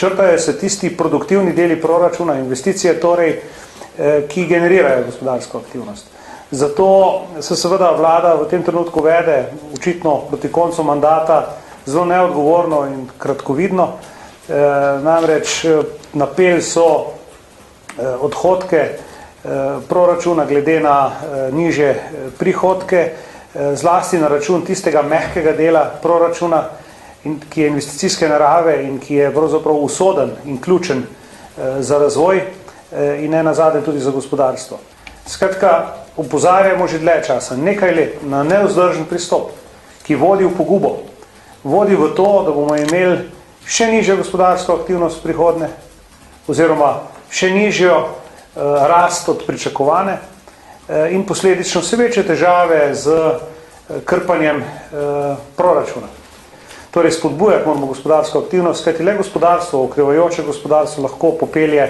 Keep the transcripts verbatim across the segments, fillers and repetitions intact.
črtajo se tisti produktivni deli proračuna, investicije torej, ki generirajo gospodarsko aktivnost. Zato se seveda vlada v tem trenutku vede, očitno proti koncu mandata, zelo neodgovorno in kratkovidno. Namreč napeli so odhodke proračuna glede na nižje prihodke, zlasti na račun tistega mehkega dela proračuna, ki je investicijske narave in ki je pravzaprav usoden in ključen za razvoj in ne nazadnje tudi za gospodarstvo. Skratka, opozarjamo že dlje časa, nekaj let, na nevzdržen pristop, ki vodi v pogubo, vodi v to, da bomo imeli še nižjo gospodarsko aktivnost v prihodnje, oziroma še nižjo rast od pričakovane in posledično vse večje težave z krpanjem proračuna. Torej, spodbujati moramo gospodarsko aktivnost, kajti le gospodarstvo, okrevajoče gospodarstvo lahko popelje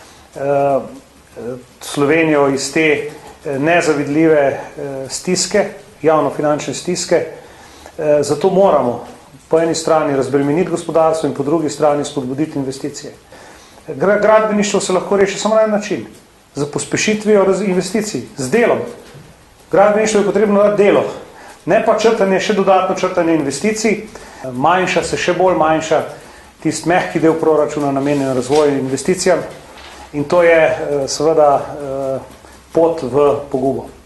Slovenijo iz te nezavidljive stiske, javnofinančne stiske. Zato moramo po eni strani razbremeniti gospodarstvo in po drugi strani spodbuditi investicije. Gradbeništvo se lahko reši samo na en način, z pospešitvijo investicij, z delom. Gradbeništvo je potrebno dati delo, ne pa črtanje, še dodatno črtanje investicij, manjša se še bolj manjša tist mehki del proračuna namenjen razvoju in investicijam in to je seveda pot v pogubo.